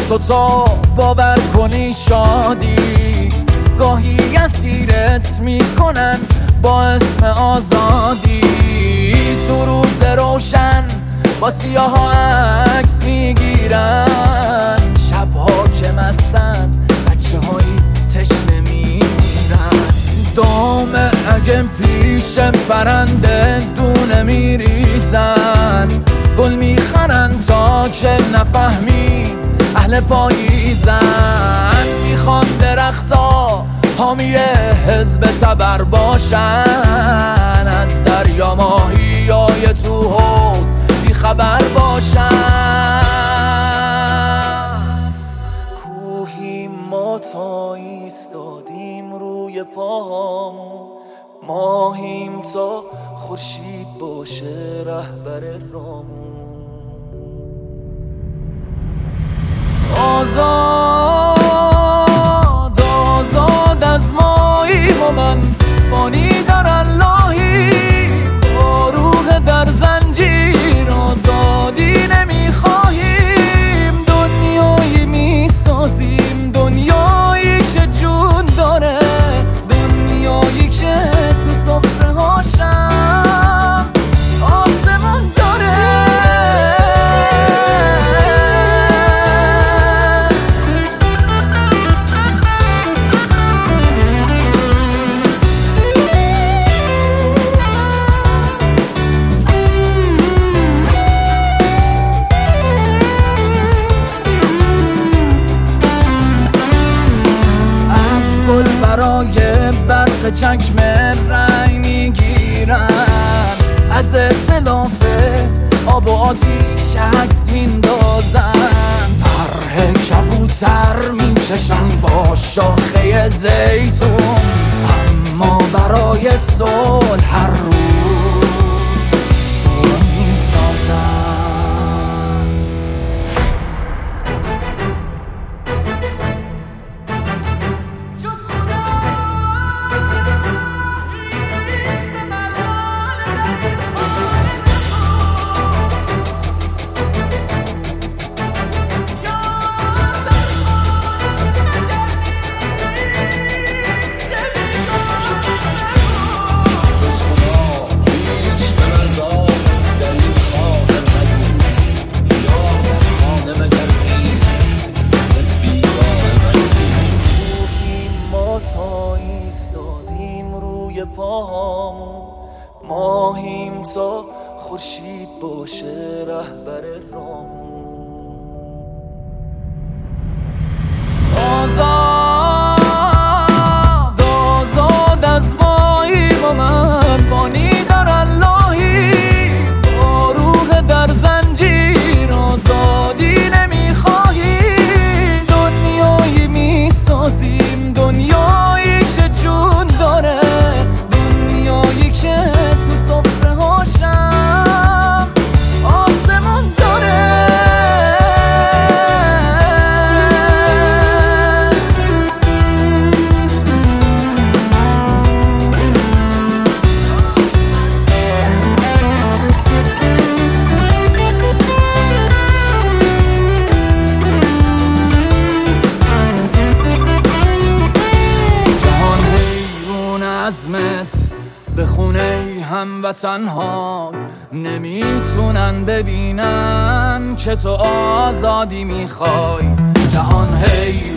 تو تا باور کنی شادی گاهی اسیرت میکنن با اسم آزادی. تو روز روشن با سیاه ها عکس میگیرن، شبها که مستن بچه هایی تشنه میرن. دامه اگه پیش پرنده دونه میریزن، گل میخرن تا که نفهمی اهل پاییزن. میخوان درختا حامی حزب تبر باشن، از دریا ماهیای تو حوض بیخبر باشن. کوهی ما تا ایستادیم روی پامون، ماهیم تا خورشید باشه رهبر رامون. آزاد آزاد از ماییم و من فانی در اللهی، با روح در زنجیر آزادی نمیخواهیم. دنیایی میسازیم، دنیایی که جون داره، دنیایی که تو سفره هاشم آسمان داره. گل برای برق چکم رنگ میگیرن، از اطلاف آب و آتیش عکس میندازن. طرح کبوتر میکشن با شاخه زیتون، اما برای صلح هر روز دور میسازن. پامون ماهیم تا خورشید باشه رهبر رامون. آزاد آزاد از ماییم و من فانی در اللهی، با روح در زنجیر آزادی نمیخواهیم. دنیایی میسازیم، دنیایی که جون داره، دنیایی که تو سفره هاشم آسمان داره. جهان حیرون عظمت به خونه هموطنها، نمیتونن ببینن که تو آزادی میخوای. جهان حیرون